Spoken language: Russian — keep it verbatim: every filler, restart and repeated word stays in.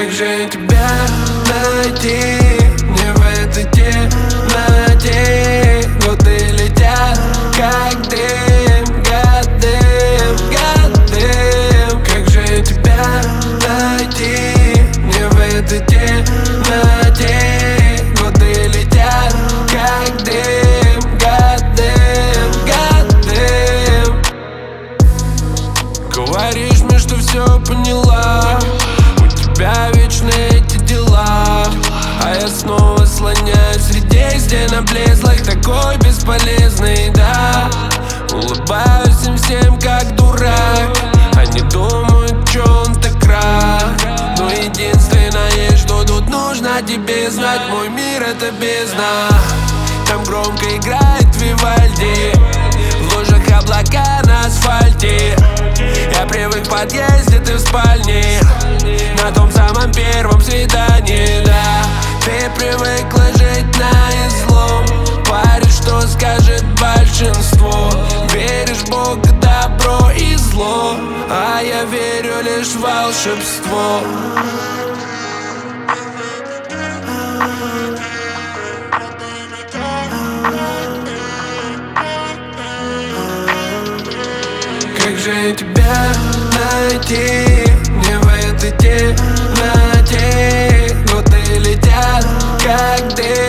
Как же тебя найти? Мне в этой темноте годы летят, как дым, гадым, гадым. Как же тебя найти? Мне в этой темноте годы летят, как дым, гадым, гадым. Говоришь мне, что все поняла, у тебя вечно эти дела, а я снова слоняюсь среди стен облезлых, такой бесполезный, да. Улыбаюсь им всем как дурак, они думают, чё он так рад. Но единственное, что тут нужно тебе знать, мой мир это бездна. Там громко играет Вивальди, в лужах облака на асфальте. Я привык в подъезде, ты в спальне, на том самом первом свидании, да. Ты привыкла жить на излом, паришь, что скажет большинство. Веришь в Бога, добро и зло, а я верю лишь в волшебство. Как же тебя найти? Мне в этой темноте годы летят, как дым.